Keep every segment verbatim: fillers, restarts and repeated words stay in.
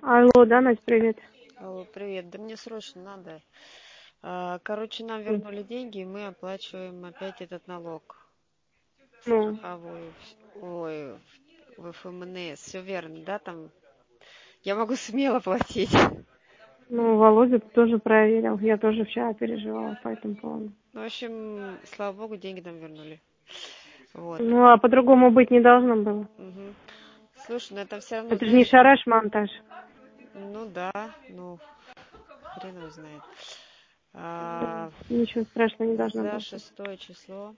Алло, да, Надь, привет. Алло, привет. Да мне срочно надо. А, Короче, нам М, вернули деньги, и мы оплачиваем опять этот налог. Ну, Страховой. Ой, в ФМНС. Все верно, да? Там я могу смело платить. ну, Володя тоже проверил. Я тоже вчера переживала по этому поводу. Ну, в общем, слава богу, деньги нам вернули. Вот. Ну, а по-другому быть не должно было. Мгм. Слушай, ну это все равно, Это же не знаешь, шараш-монтаж. ну да, ну, хрен его знает. А, Ничего страшного не должно за было быть. шестое число.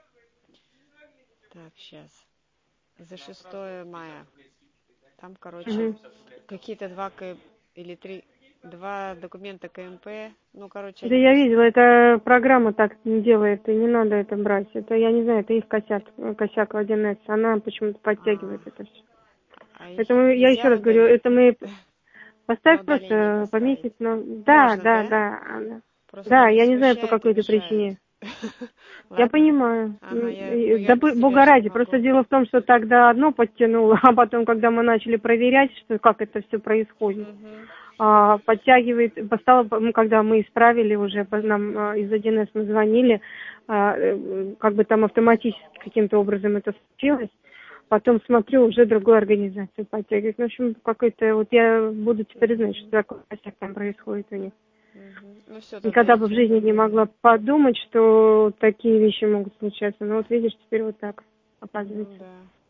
Так, сейчас. За шестое мая. Там, короче, Мгм. какие-то два К или три, два документа КМП. Ну, короче, Да они я просто... видела, эта программа так не делает, и не надо это брать. Это, я не знаю, это их косяк, э, косяк в один эс. Она почему-то А, подтягивает это все. а их Поэтому я еще нельзя раз говорю, удалить? это мы На поставь удаление просто поставить? пометить, но да, Можно, да, да? да, она- Просто да, они я не знаю по смущают и какой-то мешают. причине. Я Ладно? понимаю. Ага, М, я, ну и- я Да без б- тебя бога же не ради. Просто могу. дело в том, что тогда одно подтянуло, а потом, когда мы начали проверять, что как это все происходит, Угу, а, подтягивает, стало, ну, когда мы исправили уже, по- нам а, из один эс мы звонили, а, э, как бы там автоматически каким-то образом это случилось. Потом смотрю, уже другую организацию подтягивает. Ну, в общем, какой-то, вот я буду теперь знать, что угу, такое косяк там происходит у них. угу. Ну все, тогда Никогда я бы в тебя жизни не проверю. могла подумать, что такие вещи могут случаться. Но вот видишь, теперь вот так, Ну оказывается. да.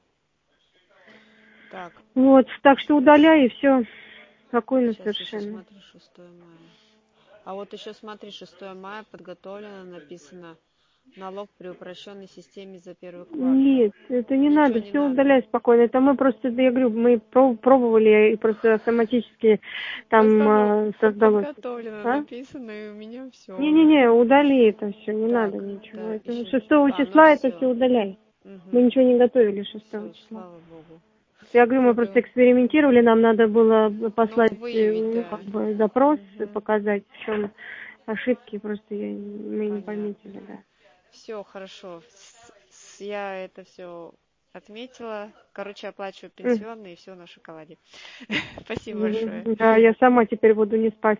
Так, Вот, так что удаляй и все. Спокойно сейчас еще совершенно. смотрю шестое мая. А вот еще смотри, шестое мая подготовлено, написано налог при упрощенной системе за первый квартал. Нет, это не Ничего надо, не все надо. удаляй спокойно. Это мы просто, да, я говорю, мы про- пробовали и просто автоматически Просто, там ну, а, создалось. подготовлено, А? написано, и у меня все. Не-не-не, удали это все, не надо Так, ничего. да, Это еще. шестого А, ну числа это все все. удаляй. Мы Угу. ничего не готовили шестого Все, числа. слава богу. Я говорю, мы просто Только, экспериментировали, нам надо было ну, послать э, выявить, ну, да. как бы запрос, Угу. показать, в чем ошибки, просто я, мы не Понятно. пометили, да. Все, хорошо. С- с- Я это все отметила. Короче, оплачиваю М, пенсионный и все на шоколаде. Спасибо большое. мгм. Да, я сама теперь буду не спать.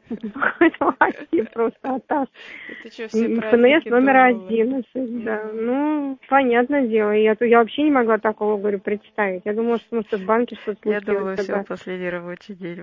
Хватит просто атас. Это что, все М, ФНС праздники номер думала? одиннадцать, да. Угу. Ну, понятное дело. Я, то- я вообще не могла такого, говорю, представить. Я думала, что может, в банке что-то Я случилось, думала, все, когда... последний рабочий день.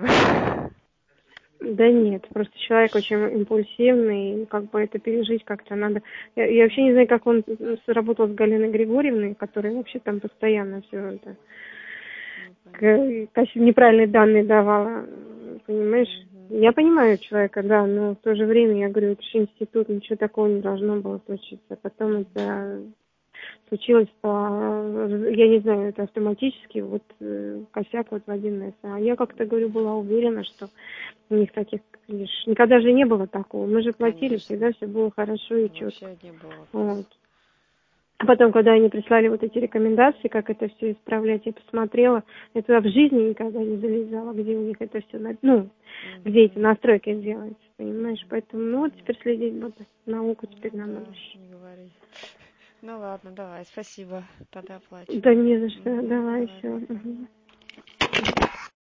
Да нет, просто человек очень импульсивный, и как бы это пережить как-то надо. Я, я вообще не знаю, как он сработал с Галиной Григорьевной, которая вообще там постоянно все это Ну, понятно. к- каче- неправильные данные давала, понимаешь? Угу. Я понимаю человека, да, но в то же время я говорю, это же институт, ничего такого не должно было случиться. Потом это случилось по, я не знаю, это автоматически, вот э, косяк вот в один эс. А я как-то, говорю, была уверена, что у них таких лишь... Никогда же не было такого. Мы же платили, Конечно. всегда все было хорошо и четко. Вообще не было Вот. вопросов. А потом, когда они прислали вот эти рекомендации, как это все исправлять, я посмотрела, я туда в жизни никогда не залезала, где у них это все, ну, где эти Угу. настройки делаются, понимаешь? Угу. Поэтому, ну, вот теперь Понятно. следить буду. Науку теперь Ну нам да, надо учить. не говори. Ну ладно, давай, спасибо. Тогда Да оплачиваю. не за что, Угу. давай, Давай, все. пока.